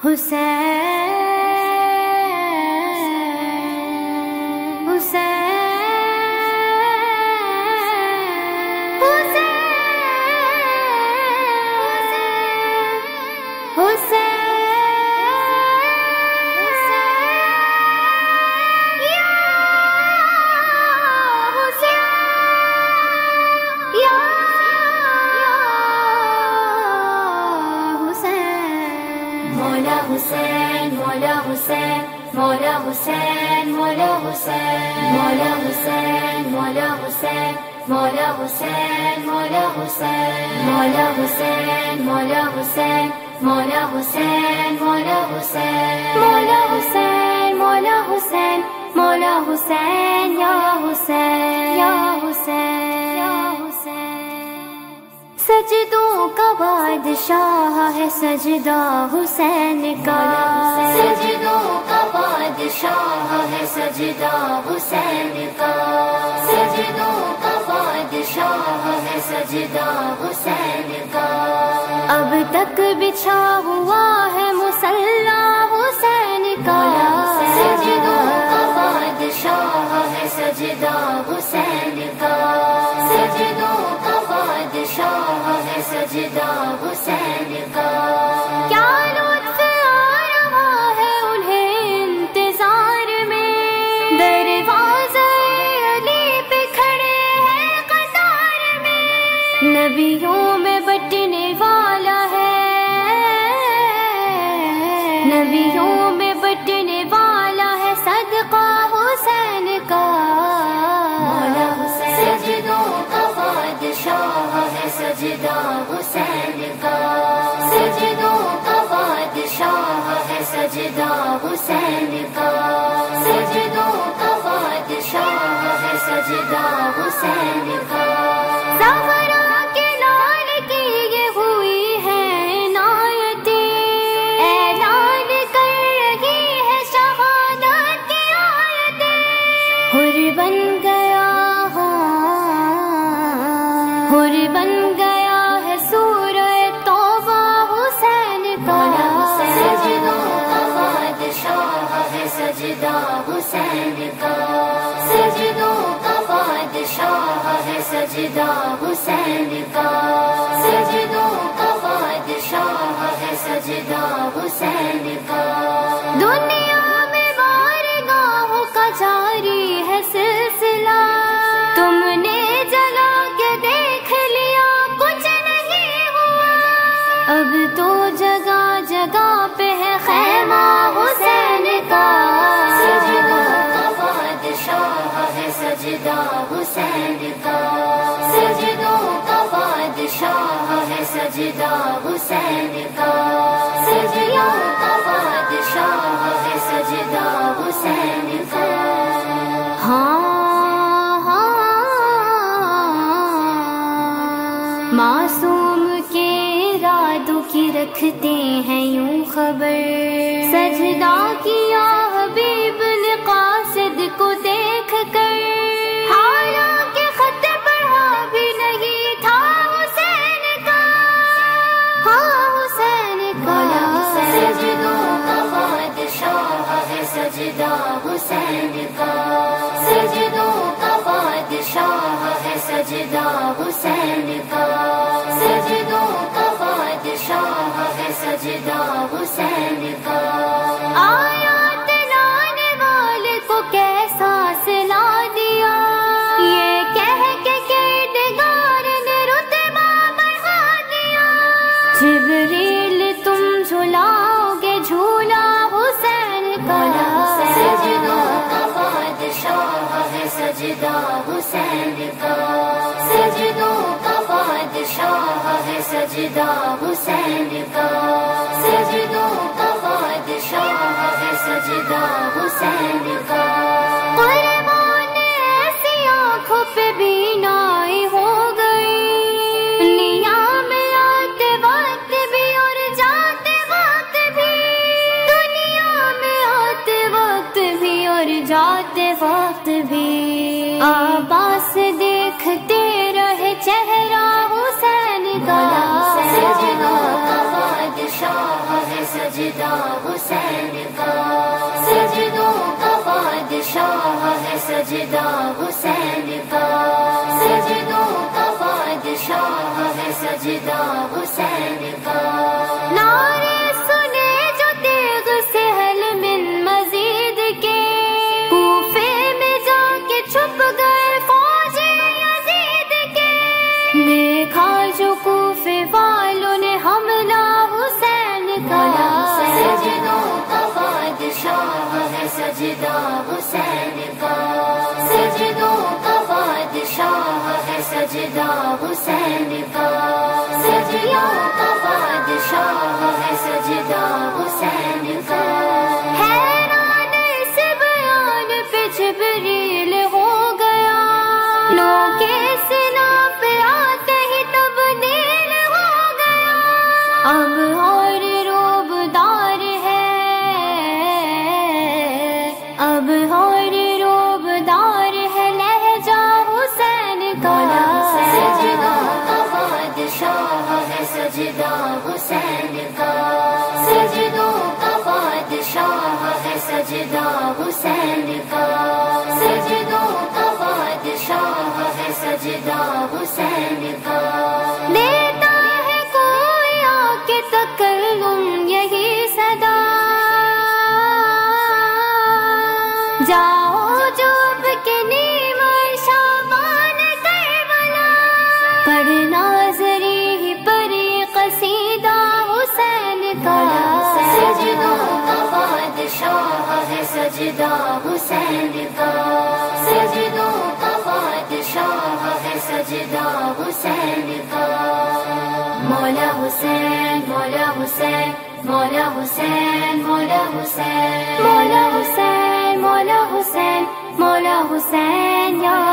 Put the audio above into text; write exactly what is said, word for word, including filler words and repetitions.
حسین حسین حسین مولا حسین مولا حسین مولا حسین مولا حسین مولا حسین مولا حسین مولا حسین مولا حسین مولا حسین مولا حسین مولا حسین مولا حسین مولا حسین مولا حسین یا حسین یا حسین یا حسین سجدوں کا بادشاہ ہے سجدہ حسین کا سجدوں کا بادشاہ ہے سجدہ حسین کا سجدوں کا بادشاہ ہے سجدہ حسین کا اب تک بچھا ہوا ہے مصلی حسین کا سجدوں کا بادشاہ ہے سجدہ حسین کا سجدوں کا بادشاہ ہے سجدہ حسین کا کیا لطف آ رہا ہے انہیں انتظار میں دروازے علی پہ کھڑے ہیں قطار میں نبیوں میں بٹنے والا ہے نبیوں میں بٹنے والا ہے صدقہ حسین کا مولا حسین سجدوں کا بادشاہ ہے سجدہ حسین کا سجدوں کا بادشاہ ہے سجدہ حسین کا سجدوں کا بادشاہ ہے سجدہ حسین کا زہرا کے لال کی یہ ہوئی ہے عنایتیں اعلان کر رہی ہے شہادت کی آیتیں حر بن گیا حر بن گیا ہے سورہ توبہ حسین کا سجدوں کا بادشاہ ہے سجدہ حسین کا سجدوں کا بادشاہ ہے سجدہ حسین کا سجدوں کا بادشاہ ہے سجدہ حسین کا دنیا میں بارگاہوں کا جاری ہے سلسلہ تم نے جلا کے دیکھ لیا کچھ نہیں ہوا اب تو جگہ جگہ پہ ہے خیمہ حسین کا سجدوں کا بادشاہ ہے سجدہ حسین کا سجدوں کا بادشاہ ہے سجدہ حسین کا سجدوں کا بادشاہ ہے سجدہ حسین کا ہاں ہاں معصوم کے ارادوں کی رکھتے ہیں یوں خبر سجدہ کیا حبیب نے قاصد کو دیکھ کر حالانکہ خط پڑھا بھی نہیں تھا حسین کا ہاں حسین کا سجدوں کا بادشاہ ہے سجدہ حسین کا سجدوں کا بادشاہ ہے سجدہ حسین کا سجدوں کا بادشاہ ہے سجدہ حسین کا آیات لانے والے کو کیسا سلا دیا یہ کہہ کے کردگار نے رتبہ بڑھا دیا جبریل تم جھلاؤ گے جھولا حسین کا سجدوں کا بادشاہ ہے سجدہ حسین کا سجدوں کا بادشاہ ہے سجدہ حسین کا سجدوں کا بادشاہ ہے سجدہ حسین کا قربان ایسی آنکھوں پہ بینائی ہو گئی نیام آتے وقت بھی اور جاتے وقت بھی دنیا میں آتے وقت بھی اور جاتے وقت بھی آباس دیکھتے رہے چہرہ حسین کا سجدوں کا بادشاہ ہے سجدہ سجدہ حسین کا، سجدوں کا بادشاہ ہے سجدہ حسین کا۔ نعرے سنے جو تیغ سہل من مزید کے، کوفے میں جا کے چھپ گئے فوج یزید کے، دیکھا جو کوفے والوں نے حملہ حسین کا، سجدوں کا بادشاہ ہے سجدہ حسین کا، سجدوں کا بادشاہ ہے سجدہ حسین کا، سجدوں کا بادشاہ ہے سجدہ حسین کا۔ حیران اس بیان پہ جبریل ہو گیا، نو کے سنا پہ آتے ہی تبدیل ہو گیا، اب اور روب دار ہے، اب اور روب دار ہے لہجہ حسین کا، سجدوں کا بادشاہ ہے سجدہ حسین کا، سجدوں کا بادشاہ ہے سجدہ حسین کا، سجدوں کا بادشاہ ہے سجدہ حسین کا۔ دیتا ہے کوئی آ کے تکلم یہی صدا، جاؤ جب کے نیم شابان کربلا، پڑھنا ضری پر یہ قصیدہ حسین کا، سجدوں کا بادشاہ ہے سجدہ حسین کا، سجدوں کا بادشاہ ہے سجدہ حسین کا۔ مولا حسین مولا حسین مولا حسین مولا حسین مولا حسین مولا حسین مولا حسین یا